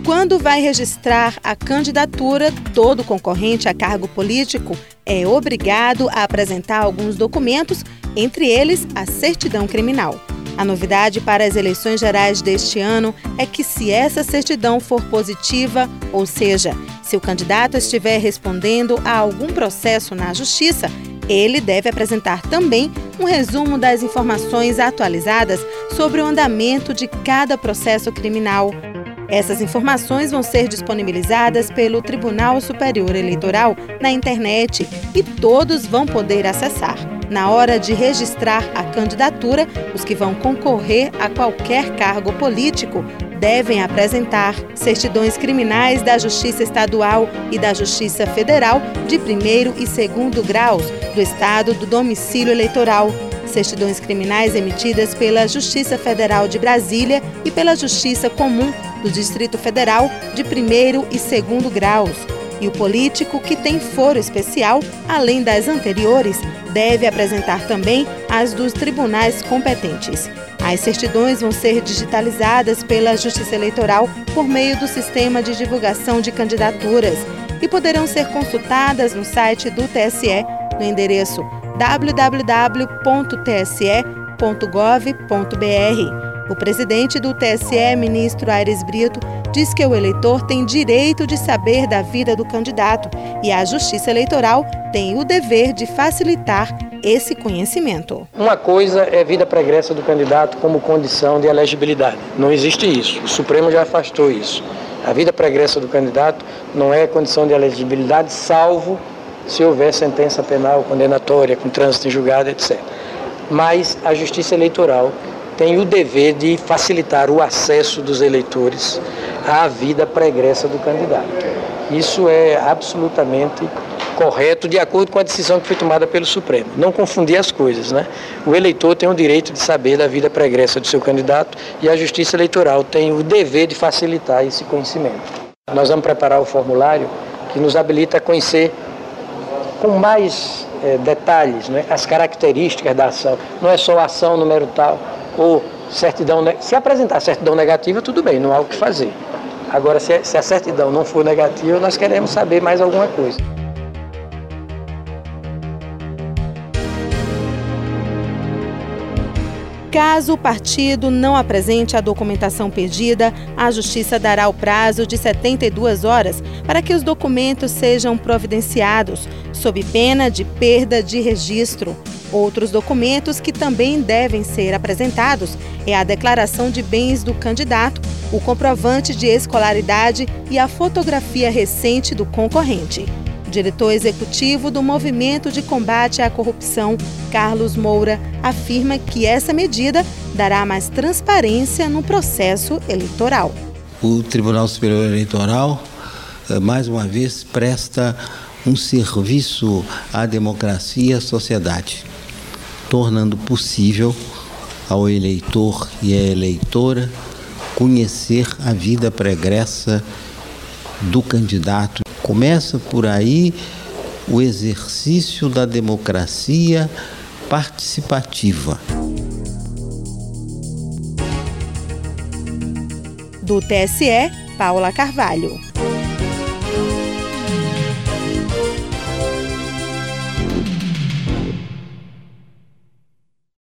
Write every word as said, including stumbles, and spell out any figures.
Quando vai registrar a candidatura, todo concorrente a cargo político é obrigado a apresentar alguns documentos, entre eles a certidão criminal. A novidade para as eleições gerais deste ano é que, se essa certidão for positiva, ou seja, se o candidato estiver respondendo a algum processo na Justiça, ele deve apresentar também um resumo das informações atualizadas sobre o andamento de cada processo criminal. Essas informações vão ser disponibilizadas pelo Tribunal Superior Eleitoral na internet e todos vão poder acessar. Na hora de registrar a candidatura, os que vão concorrer a qualquer cargo político devem apresentar certidões criminais da Justiça Estadual e da Justiça Federal de primeiro e segundo graus do estado do domicílio eleitoral, certidões criminais emitidas pela Justiça Federal de Brasília e pela Justiça Comum do Distrito Federal de primeiro e segundo graus. E o político que tem foro especial, além das anteriores, deve apresentar também as dos tribunais competentes. As certidões vão ser digitalizadas pela Justiça Eleitoral por meio do Sistema de Divulgação de Candidaturas e poderão ser consultadas no site do T S E, no endereço w w w ponto t s e ponto gov ponto b r. O presidente do T S E, ministro Aires Brito, diz que o eleitor tem direito de saber da vida do candidato e a Justiça Eleitoral tem o dever de facilitar esse conhecimento. Uma coisa é vida pregressa do candidato como condição de elegibilidade. Não existe isso. O Supremo já afastou isso. A vida pregressa do candidato não é condição de elegibilidade, salvo se houver sentença penal condenatória, com trânsito em julgado, etcétera. Mas a Justiça Eleitoral tem o dever de facilitar o acesso dos eleitores à vida pregressa do candidato. Isso é absolutamente correto, de acordo com a decisão que foi tomada pelo Supremo. Não confundir as coisas, né? O eleitor tem o direito de saber da vida pregressa do seu candidato e a Justiça Eleitoral tem o dever de facilitar esse conhecimento. Nós vamos preparar o formulário que nos habilita a conhecer com mais é, detalhes, né, as características da ação. Não é só ação, número tal, ou certidão. Se apresentar certidão negativa, tudo bem, não há o que fazer. Agora, se a certidão não for negativa, nós queremos saber mais alguma coisa. Caso o partido não apresente a documentação pedida, a Justiça dará o prazo de setenta e duas horas para que os documentos sejam providenciados, sob pena de perda de registro. Outros documentos que também devem ser apresentados é a declaração de bens do candidato, o comprovante de escolaridade e a fotografia recente do concorrente. O diretor executivo do Movimento de Combate à Corrupção, Carlos Moura, afirma que essa medida dará mais transparência no processo eleitoral. O Tribunal Superior Eleitoral, mais uma vez, presta um serviço à democracia e à sociedade, tornando possível ao eleitor e à eleitora conhecer a vida pregressa do candidato. Começa por aí o exercício da democracia participativa. Do T S E, Paula Carvalho.